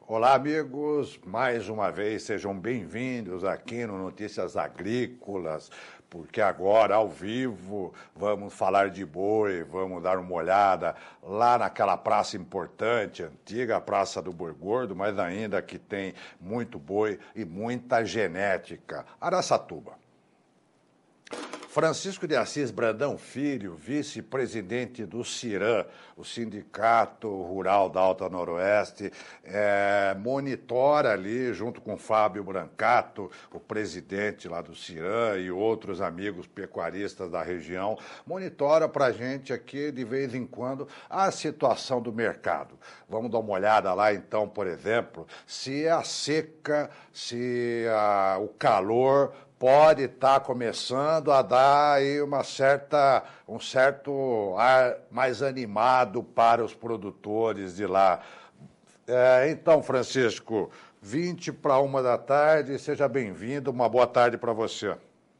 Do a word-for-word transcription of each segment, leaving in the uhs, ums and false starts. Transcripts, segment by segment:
Olá, amigos. Mais uma vez, sejam bem-vindos aqui no Notícias Agrícolas, porque agora, ao vivo, vamos falar de boi, vamos dar uma olhada lá naquela praça importante, antiga Praça do Boi Gordo, mas ainda que tem muito boi e muita genética. Araçatuba. Francisco de Assis Brandão Filho, vice-presidente do CIRAM, o Sindicato Rural da Alta Noroeste, é, monitora ali, junto com Fábio Brancato, o presidente lá do CIRAM e outros amigos pecuaristas da região, monitora para a gente aqui, de vez em quando, a situação do mercado. Vamos dar uma olhada lá, então, por exemplo, se a seca, se a, o calor pode estar começando a dar aí uma certa, um certo ar mais animado para os produtores de lá. É, então, Francisco, vinte para uma da tarde, seja bem-vindo, uma boa tarde para você.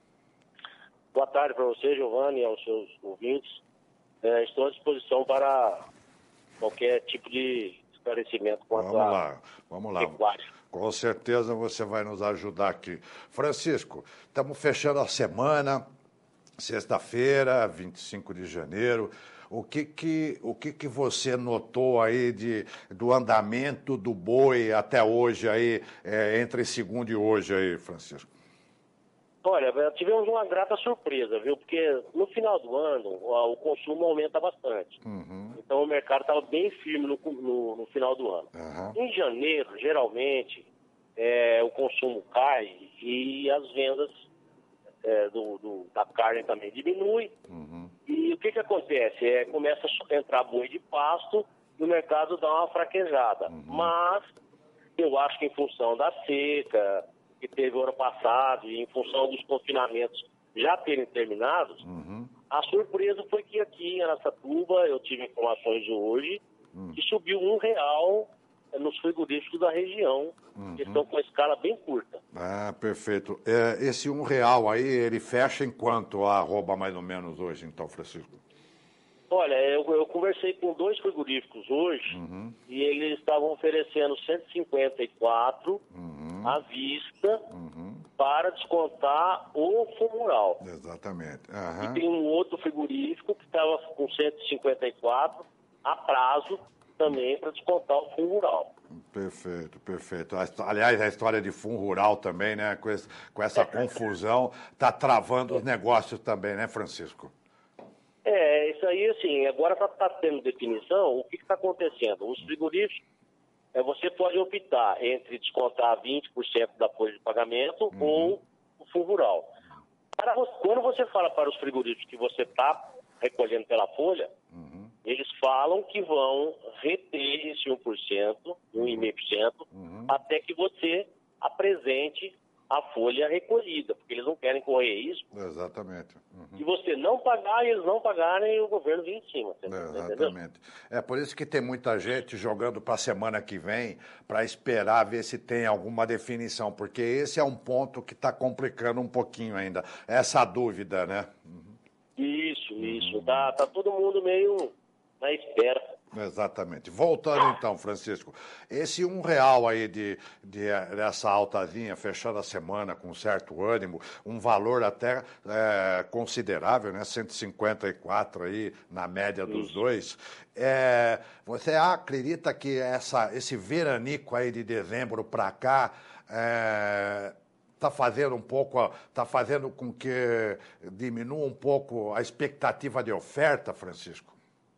Boa tarde para você, Giovanni, e aos seus ouvintes. É, estou à disposição para qualquer tipo de esclarecimento quanto vamos a lá, vamos lá. pecuária. Com certeza você vai nos ajudar aqui. Francisco, estamos fechando a semana, sexta-feira, vinte e cinco de janeiro. O que que, o que que você notou aí de, do andamento do boi até hoje, aí, é, entre segundo e hoje, aí, Francisco? Olha, tivemos uma grata surpresa, viu? Porque no final do ano o consumo aumenta bastante. Uhum. Então o mercado estava bem firme no, no, no final do ano. Uhum. Em janeiro, geralmente, é, o consumo cai e as vendas é, do, do, da carne também diminuem. Uhum. E o que, que acontece? É, começa a entrar boi de pasto e o mercado dá uma fraquejada. Uhum. Mas eu acho que em função da seca que teve o ano passado e em função dos confinamentos já terem terminado, Uhum. a surpresa foi que aqui em Araçatuba, eu tive informações hoje, uhum. que subiu um real nos frigoríficos da região, uhum. que estão com escala bem curta. Ah, perfeito. É, esse um real aí, ele fecha em quanto a arroba mais ou menos hoje, então, Francisco? Olha, eu, eu conversei com dois frigoríficos hoje Uhum. e eles estavam oferecendo cento e cinquenta e quatro Uhum. à vista Uhum. para descontar o fumo rural. Exatamente. E Uhum. tem um outro frigorífico que estava com cento e cinquenta e quatro a prazo também para descontar o fundo rural. Perfeito, perfeito. Aliás, a história de fundo rural também, né? Com, esse, com essa confusão, está travando os negócios também, né, Francisco? É, isso aí, assim, agora está tá tendo definição. O que está acontecendo? Os frigoríficos, é, você pode optar entre descontar vinte por cento da folha de pagamento uhum. ou o fundo rural. Para você, quando você fala para os frigoríficos que você está recolhendo pela folha, uhum. eles falam que vão reter esse um por cento, um vírgula cinco por cento, uhum. até que você apresente a folha recolhida, porque eles não querem correr risco. Exatamente. Uhum. Se você não pagar, eles não pagarem, o governo vem em cima. Você Exatamente. É por isso que tem muita gente jogando para a semana que vem, para esperar ver se tem alguma definição, porque esse é um ponto que está complicando um pouquinho ainda, essa dúvida, né? Uhum. Isso, isso. Uhum. Tá, tá todo mundo meio na espera. Exatamente. Voltando então, Francisco, esse um real aí de, de, dessa altazinha, fechando a semana com certo ânimo, um valor até é, considerável, né? cento e cinquenta e quatro aí na média dos Isso. dois. É, você acredita que essa, esse veranico aí de dezembro para cá é, está fazendo um pouco, está fazendo com que diminua um pouco a expectativa de oferta, Francisco?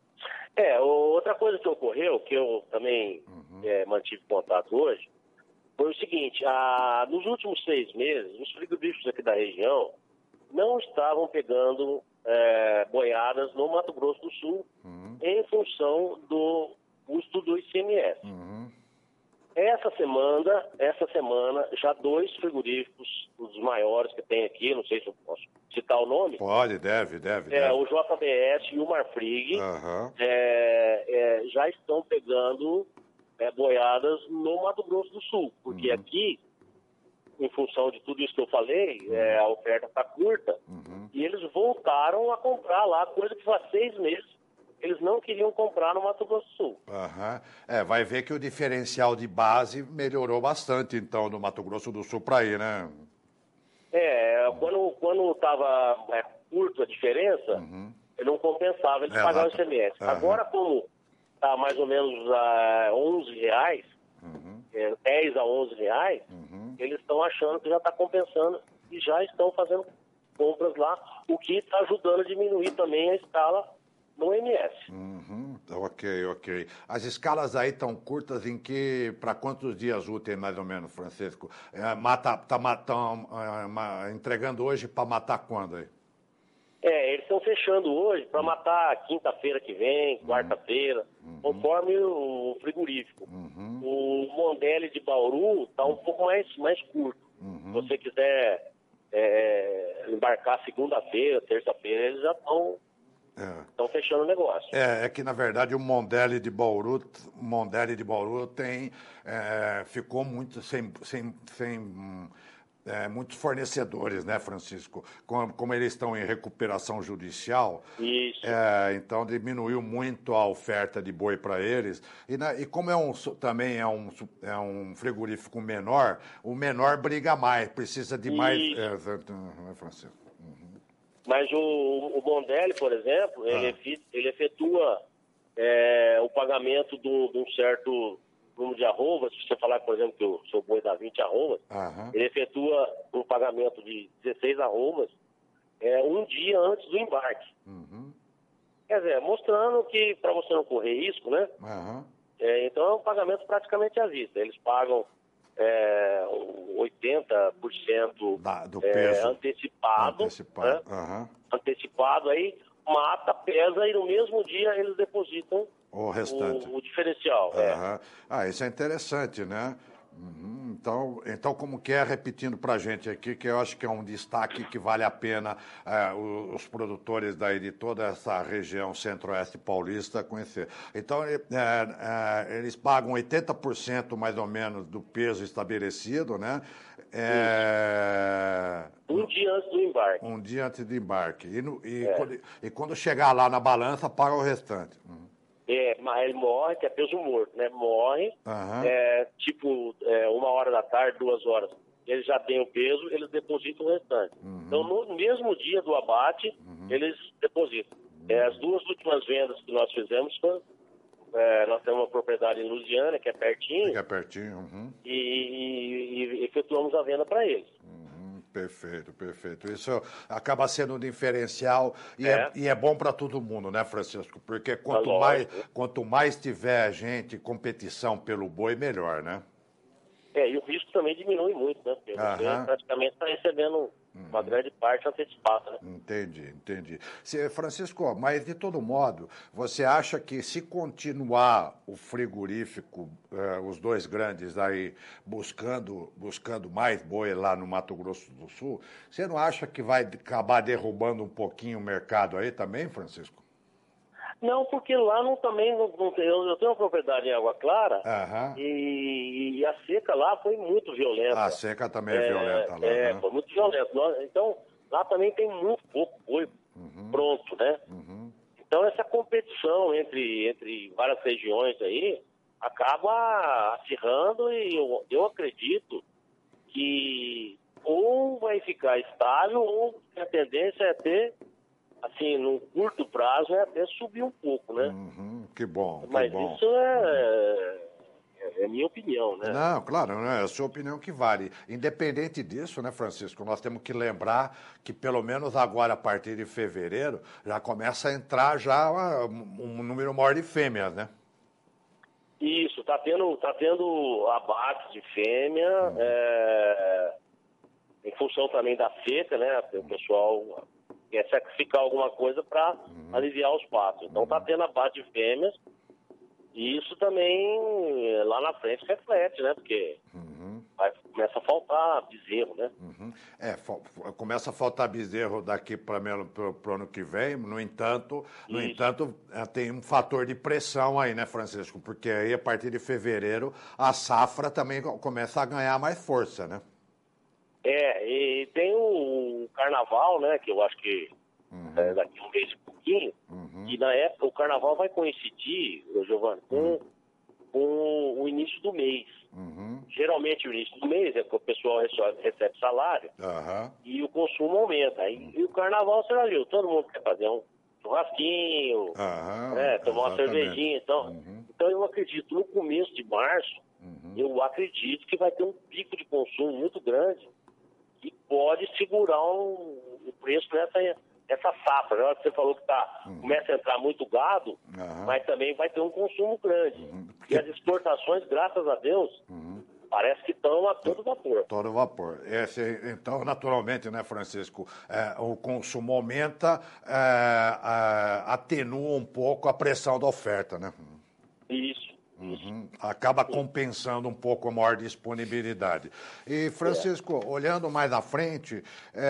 É, outra coisa que ocorreu, que eu também uhum. é, mantive contato hoje, foi o seguinte, a, nos últimos seis meses, os frigoríficos aqui da região não estavam pegando é, boiadas no Mato Grosso do Sul uhum. em função do custo do I C M S. Uhum. Essa semana, essa semana, já dois frigoríficos, os maiores que tem aqui, não sei se eu posso citar o nome. Pode, deve, deve. É, deve. o J B S e o Marfrig uhum. é, é, já estão pegando é, boiadas no Mato Grosso do Sul, porque uhum. aqui, em função de tudo isso que eu falei, uhum. é, a oferta está curta, uhum. e eles voltaram a comprar lá, coisa que faz seis meses eles não queriam comprar no Mato Grosso do Sul. Uhum. É, vai ver que o diferencial de base melhorou bastante, então, no Mato Grosso do Sul para ir, né? É, quando quando estava é, curto a diferença, uhum. não compensava eles é, pagarem o I C M S. Uhum. Agora, como está mais ou menos a onze reais, uhum. é, dez a onze reais, uhum. eles estão achando que já está compensando e já estão fazendo compras lá, o que está ajudando a diminuir também a escala no I M S. Uhum. Ok, ok. As escalas aí estão curtas em que, para quantos dias úteis, mais ou menos, Francisco? É, mata, tá matando, é, entregando hoje para matar quando aí? É, eles estão fechando hoje para matar quinta-feira que vem, quarta-feira, uhum. conforme o frigorífico. Uhum. O Mondelli de Bauru está um pouco mais, mais curto. Uhum. Se você quiser é, embarcar segunda-feira, terça-feira, eles já estão estão é. fechando o negócio. É, é que, na verdade, o Mondelli de Bauru, Mondelli de Bauru tem, é, ficou muito sem... sem, sem É, muitos fornecedores, né, Francisco? Como, como eles estão em recuperação judicial, Isso. É, então diminuiu muito a oferta de boi para eles. E, na, e como é um, também é um, é um frigorífico menor, o menor briga mais, precisa de mais. É, é, Francisco. Uhum. Mas o, o Mondelli, por exemplo, ah. ele, ele efetua é, o pagamento de um certo número de arrobas. Se você falar, por exemplo, que o seu boi dá vinte arrobas, uhum. ele efetua um pagamento de dezesseis arrobas é, um dia antes do embarque. Uhum. Quer dizer, mostrando que para você não correr risco, né? Uhum. É, então é um pagamento praticamente à vista. Eles pagam é, oitenta por cento da, do é, peso antecipado. Antecipado. Né? Uhum. Antecipado, aí mata, pesa e no mesmo dia eles depositam o restante. O, o diferencial. Uhum. É. Ah, isso é interessante, né? Uhum. Então, então, como que é, repetindo para a gente aqui, que eu acho que é um destaque que vale a pena é, os, os produtores daí de toda essa região centro-oeste paulista conhecer. Então, é, é, eles pagam oitenta por cento mais ou menos do peso estabelecido, né? É... Um dia antes do embarque. Um dia antes do embarque. E, no, e, é. quando, e quando chegar lá na balança, paga o restante. Uhum. É, mas ele morre, que é peso morto, né? Morre, uhum. é, tipo, é, uma hora da tarde, duas horas. Eles já têm o peso, eles depositam o restante. Uhum. Então, no mesmo dia do abate, uhum. eles depositam. Uhum. É, as duas últimas vendas que nós fizemos foi, é, nós temos uma propriedade em Lusiânia, que é pertinho. Que é pertinho, uhum. e, e, e efetuamos a venda para eles. Perfeito, perfeito. Isso acaba sendo um diferencial e é, é, e é bom para todo mundo, né, Francisco? Porque quanto é mais, quanto mais tiver gente, competição pelo boi, melhor, né? É, e o risco também diminui muito, né? Porque você uh-huh. praticamente está recebendo uma grande parte antecipada, né? Entendi, entendi. Se, Francisco, mas de todo modo, você acha que se continuar o frigorífico, eh, os dois grandes aí, buscando, buscando mais boi lá no Mato Grosso do Sul, você não acha que vai acabar derrubando um pouquinho o mercado aí também, Francisco? Não, porque lá não, também não, não tem, eu, eu tenho uma propriedade em Água Clara uhum. e, e a seca lá foi muito violenta. A seca também é, é violenta lá. É, né? foi muito violenta. Então, lá também tem muito pouco boi uhum. pronto, né? Uhum. Então, essa competição entre, entre várias regiões aí acaba acirrando e eu, eu acredito que ou vai ficar estável ou a tendência é ter, assim, no curto prazo, é até subir um pouco, né? Uhum, que bom, que Mas bom. isso é, é, é minha opinião, né? Não, claro, né? É a sua opinião que vale. Independente disso, né, Francisco, nós temos que lembrar que pelo menos agora, a partir de fevereiro, já começa a entrar já um número maior de fêmeas, né? Isso, tá tendo, tá tendo abate de fêmea, uhum. é, em função também da seca, né? O pessoal quer sacrificar alguma coisa para uhum. aliviar os patos. Então está uhum. tendo abate de fêmeas e isso também lá na frente reflete, né? Porque uhum. vai, começa a faltar bezerro, né? Uhum. É, começa a faltar bezerro daqui para o ano que vem, no entanto, no isso. entanto, tem um fator de pressão aí, né, Francisco? Porque aí a partir de fevereiro a safra também começa a ganhar mais força, né? É, e tem o carnaval, né, que eu acho que uhum. é, daqui a um mês e pouquinho, uhum. E na época, o carnaval vai coincidir, Giovanni, com, uhum. com o início do mês. Uhum. Geralmente o início do mês é que o pessoal recebe salário uhum. e o consumo aumenta. E, uhum. e o carnaval, você já viu, todo mundo quer fazer um churrasquinho, uhum. né, tomar uma cervejinha. Então, uhum. então eu acredito, no começo de março, uhum. eu acredito que vai ter um pico de consumo muito grande que pode segurar um, o preço nessa, nessa safra. Na hora que você falou que tá, uhum. começa a entrar muito gado, uhum. mas também vai ter um consumo grande. Uhum. Porque... E as exportações, graças a Deus, uhum. parece que estão a todo vapor. Todo vapor. Esse, então, naturalmente, né, Francisco, é, o consumo aumenta, é, é, atenua um pouco a pressão da oferta, né? Isso. Uhum. Acaba compensando um pouco a maior disponibilidade. E, Francisco, é. olhando mais à frente,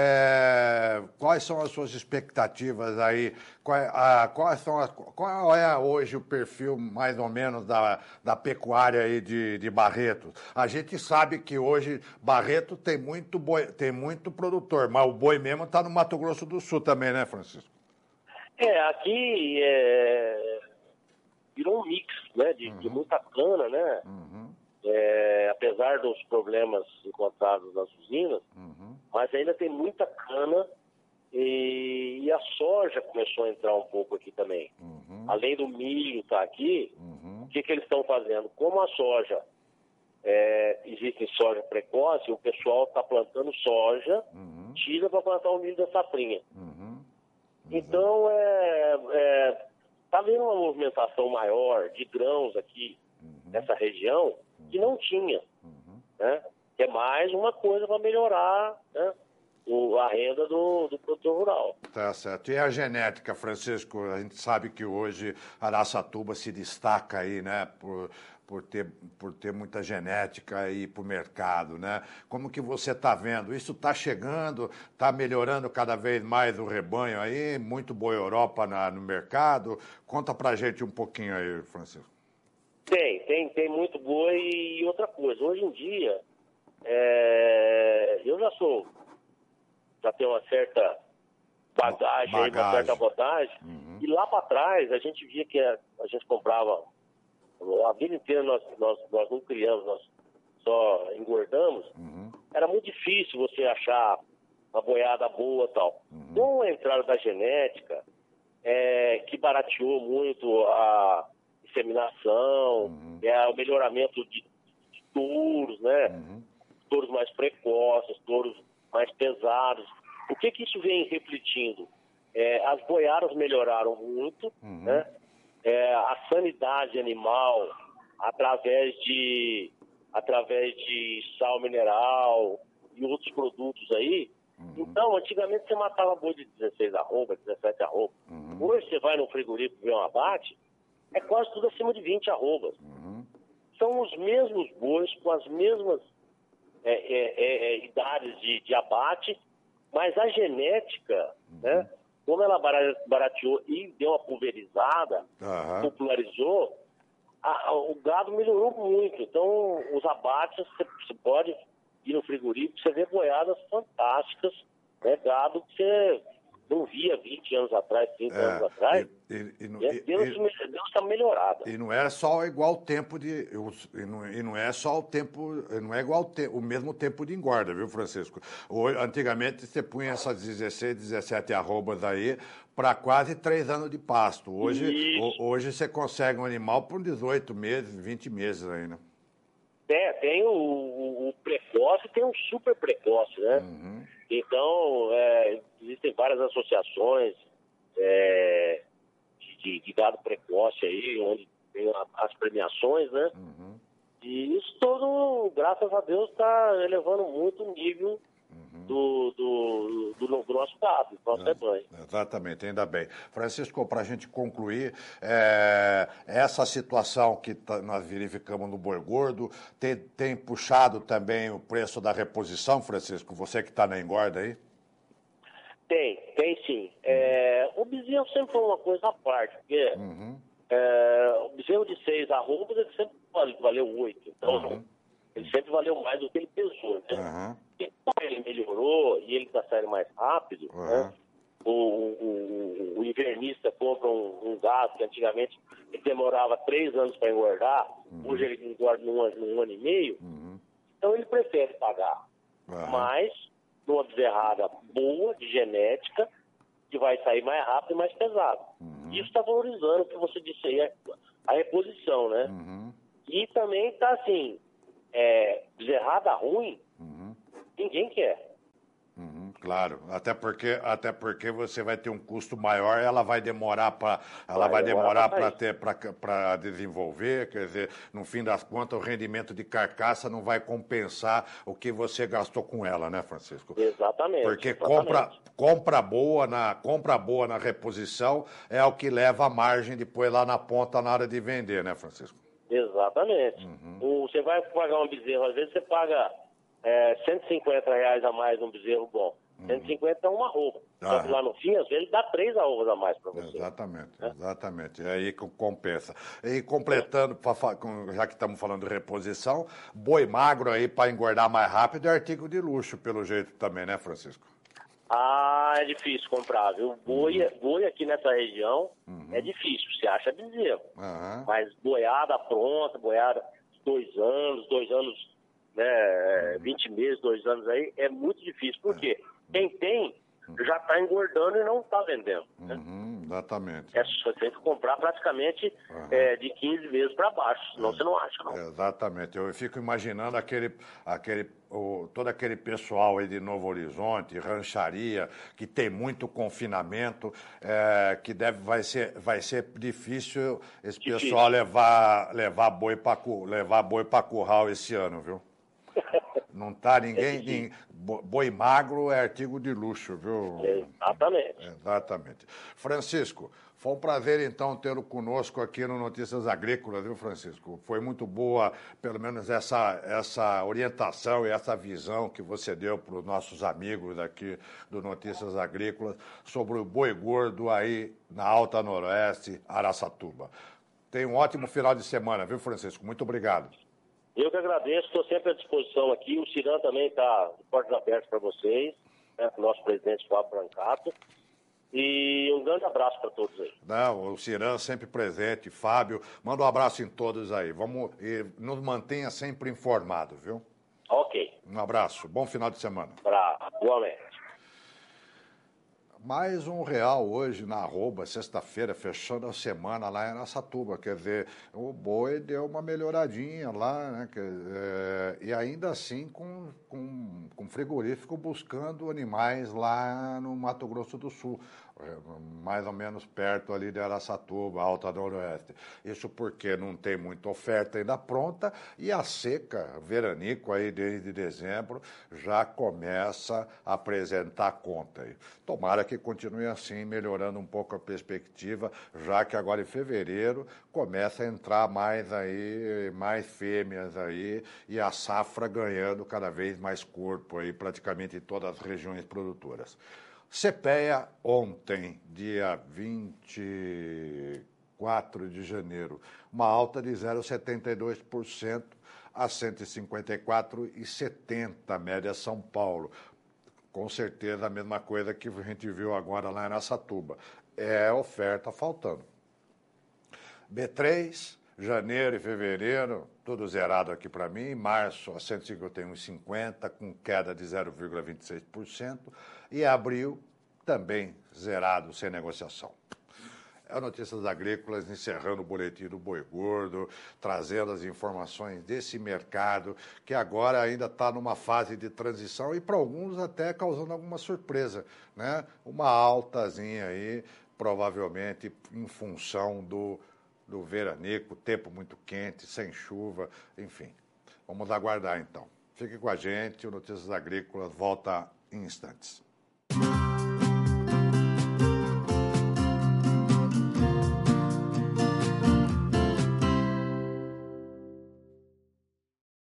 é, quais são as suas expectativas aí? Qual, a, quais são as, qual é hoje o perfil, mais ou menos, da, da pecuária aí de, de Barretos? A gente sabe que hoje Barretos tem muito, boi, tem muito produtor, mas o boi mesmo está no Mato Grosso do Sul também, né, Francisco? É, aqui é... virou um mix, né, de, uhum. de muita cana, né, uhum. é, apesar dos problemas encontrados nas usinas, uhum. mas ainda tem muita cana e, e a soja começou a entrar um pouco aqui também. Uhum. Além do milho estar tá aqui, uhum. o que, que eles estão fazendo? Como a soja, é, existe soja precoce, o pessoal está plantando soja, uhum. tira para plantar o milho da safrinha. Uhum. Então, é... é está havendo uma movimentação maior de grãos aqui uhum. nessa região que não tinha, uhum. né? Que é mais uma coisa para melhorar, né, o, a renda do, do produtor rural. Tá certo. E a genética, Francisco? A gente sabe que hoje Araçatuba se destaca aí, né, por, por, ter, por ter muita genética aí para o mercado, né? Como que você está vendo? Isso está chegando, está melhorando cada vez mais o rebanho aí, muito Boi Europa na, no mercado. Conta pra gente um pouquinho aí, Francisco. Tem, tem, tem muito boi e outra coisa. Hoje em dia, é, eu já sou, já tenho uma certa bagagem, bagagem. Aí, uma certa rodagem. Uhum. E lá para trás, a gente via que a, a gente comprava, a vida inteira nós, nós, nós não criamos, nós só engordamos. Uhum. Era muito difícil você achar uma boiada boa e tal. Uhum. Com a entrada da genética, é, que barateou muito a inseminação, uhum. é, o melhoramento de, de touros, né? Uhum. Touros mais precoces, touros mais pesados. O que que isso vem refletindo? É, as boiadas melhoraram muito, uhum. né? É, a sanidade animal através de, através de sal mineral e outros produtos aí. Uhum. Então, antigamente você matava boi de dezesseis arrobas, dezessete arrobas. Uhum. Hoje você vai no frigorífico ver um abate, é quase tudo acima de vinte arrobas. Uhum. São os mesmos bois com as mesmas é, é, é, idades de, de abate, mas a genética, uhum. né, como ela barateou e deu uma pulverizada, uhum. popularizou, a, a, o gado melhorou muito. Então, os abates, você, você pode ir no frigorífico, você vê boiadas fantásticas, né, gado que você não via vinte anos atrás, trinta é, anos atrás. E, e, e, e Deus está melhorado. E não é só igual o tempo de. E não, e não é só o tempo. Não é igual o, te, o mesmo tempo de engorda, viu, Francisco? Hoje, antigamente você punha essas dezesseis, dezessete arrobas aí para quase três anos de pasto. Hoje, o, hoje você consegue um animal por dezoito meses, vinte meses ainda. É, tem o, o, o precoce e tem o super precoce, né? Uhum. Então, é, existem várias associações é, de, de gado precoce aí, onde tem as premiações, né? Uhum. E isso tudo, graças a Deus, está elevando muito o nível uhum. do, do, do, do nosso gado, do nosso rebanho. É, exatamente, ainda bem. Francisco, para a gente concluir, é, essa situação que tá, nós verificamos no boi gordo tem, tem puxado também o preço da reposição, Francisco? Você que está na engorda aí? Tem, tem sim. Uhum. É, o bezerro sempre foi uma coisa à parte, porque uhum. é, o bezerro de seis arrobas ele sempre valeu oito. Então, uhum. ele sempre valeu mais do que ele pesou. Né? Uhum. E como ele melhorou e ele está saindo mais rápido, uhum. né? o, o, o, o invernista compra um, um um gado, que antigamente ele demorava três anos para engordar, uhum. hoje ele engorda num, num ano e meio, uhum. então ele prefere pagar. Uhum. Mas, numa bezerrada boa, de genética, que vai sair mais rápido e mais pesado. Uhum. Isso está valorizando o que você disse aí, a reposição, né? Uhum. E também está assim, é, bezerrada ruim, uhum. ninguém quer. Uhum, claro, até porque, até porque você vai ter um custo maior, ela vai demorar para ela vai, vai demorar para ter para desenvolver, quer dizer, no fim das contas o rendimento de carcaça não vai compensar o que você gastou com ela, né, Francisco? Exatamente. Porque exatamente. compra compra boa na compra boa na reposição é o que leva a margem depois lá na ponta na hora de vender, né, Francisco? Exatamente. Uhum. O, você vai pagar um bezerro, às vezes você paga É, cento e cinquenta reais a mais um bezerro bom. Uhum. cento e cinquenta é uma roupa. Ah, só que lá no fim, às vezes, dá três arrobas a mais para você. Exatamente, é? exatamente. É aí que compensa. E completando, é. já que estamos falando de reposição, boi magro aí para engordar mais rápido é artigo de luxo, pelo jeito também, né, Francisco? Ah, é difícil comprar, viu? Boi, uhum. boi aqui nessa região uhum. é difícil, você acha bezerro. Uhum. Mas boiada pronta, boiada dois anos, dois anos... Né, vinte meses, dois anos aí, é muito difícil. Por quê? Quem tem já está engordando e não está vendendo. Né? Uhum, exatamente. É, você tem que comprar praticamente uhum. é, de quinze meses para baixo, senão é, você não acha, não. Exatamente. Eu fico imaginando aquele, aquele, o, todo aquele pessoal aí de Novo Horizonte, rancharia, que tem muito confinamento, é, que deve, vai, ser, vai ser difícil esse difícil. pessoal levar, levar boi para levar boi para curral esse ano, viu? Não tá ninguém, é ninguém. Boi magro é artigo de luxo, viu? Exatamente. Exatamente. Francisco, foi um prazer então tê-lo conosco aqui no Notícias Agrícolas, viu, Francisco? Foi muito boa, pelo menos essa, essa orientação e essa visão que você deu para os nossos amigos aqui do Notícias Agrícolas sobre o boi gordo aí na Alta Noroeste, Araçatuba. Tenha um ótimo final de semana, viu, Francisco? Muito obrigado. Eu que agradeço, estou sempre à disposição aqui. O Ciran também está de portas abertas para vocês, né, com o nosso presidente Fábio Brancato. E um grande abraço para todos aí. Não, o Ciran sempre presente, Fábio, manda um abraço em todos aí. Vamos, e nos mantenha sempre informado, viu? Ok. Um abraço, bom final de semana. Pra... Igualmente. Mais um real hoje na arroba, sexta-feira, fechando a semana lá em Araçatuba. Quer dizer, o boi deu uma melhoradinha lá, né? Quer, é, e ainda assim com, com, com frigorífico buscando animais lá no Mato Grosso do Sul, mais ou menos perto ali de Araçatuba, Alta Noroeste. Isso porque não tem muita oferta ainda pronta e a seca, veranico aí desde dezembro, já começa a apresentar conta aí. Tomara que continue assim, melhorando um pouco a perspectiva, já que agora em fevereiro começa a entrar mais aí, mais fêmeas aí, e a safra ganhando cada vez mais corpo aí, praticamente em todas as regiões produtoras. CEPEA ontem, dia vinte e quatro de janeiro, uma alta de zero vírgula setenta e dois por cento a cento e cinquenta e quatro vírgula setenta, média São Paulo. Com certeza a mesma coisa que a gente viu agora lá em Araçatuba. É oferta faltando. B três, janeiro e fevereiro, tudo zerado aqui para mim. Março a cento e cinquenta e um vírgula cinquenta, com queda de zero vírgula vinte e seis por cento. E abril também zerado, sem negociação. É Notícias Agrícolas, encerrando o boletim do Boi Gordo, trazendo as informações desse mercado, que agora ainda está numa fase de transição e para alguns até causando alguma surpresa, né? Uma altazinha aí, provavelmente em função do, do veranico, tempo muito quente, sem chuva, enfim. Vamos aguardar então. Fique com a gente, o Notícias Agrícolas volta em instantes.